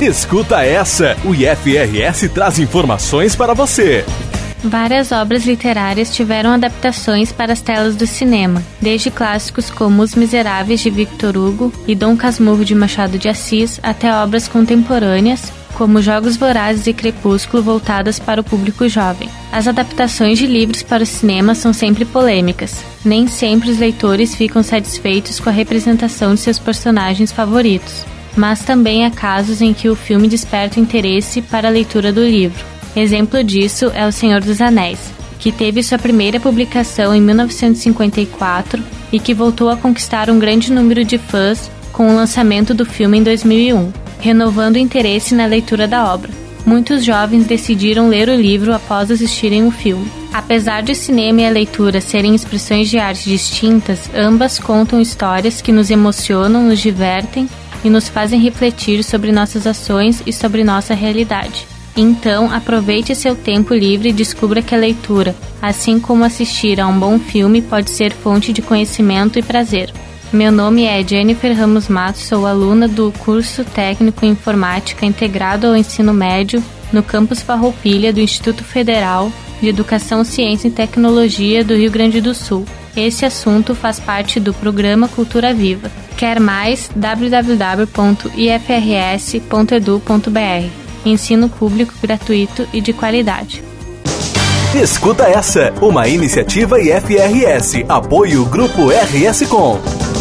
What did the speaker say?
Escuta essa! O IFRS traz informações para você. Várias obras literárias tiveram adaptações para as telas do cinema, desde clássicos como Os Miseráveis de Victor Hugo e Dom Casmurro de Machado de Assis, até obras contemporâneas, como Jogos Vorazes e Crepúsculo, voltadas para o público jovem. As adaptações de livros para o cinema são sempre polêmicas. Nem sempre os leitores ficam satisfeitos com a representação de seus personagens favoritos, mas também há casos em que o filme desperta o interesse para a leitura do livro. Exemplo disso é O Senhor dos Anéis, que teve sua primeira publicação em 1954 e que voltou a conquistar um grande número de fãs com o lançamento do filme em 2001, renovando o interesse na leitura da obra. Muitos jovens decidiram ler o livro após assistirem o filme. Apesar de o cinema e a leitura serem expressões de arte distintas, ambas contam histórias que nos emocionam, nos divertem e nos fazem refletir sobre nossas ações e sobre nossa realidade. Então, aproveite seu tempo livre e descubra que a leitura, assim como assistir a um bom filme, pode ser fonte de conhecimento e prazer. Meu nome é Jennifer Ramos Matos, sou aluna do curso técnico em informática integrado ao ensino médio no campus Farroupilha do Instituto Federal de Educação, Ciência e Tecnologia do Rio Grande do Sul. Esse assunto faz parte do programa Cultura Viva. Quer mais? www.ifrs.edu.br. Ensino público gratuito e de qualidade. Escuta essa, uma iniciativa IFRS, apoio Grupo RS Com.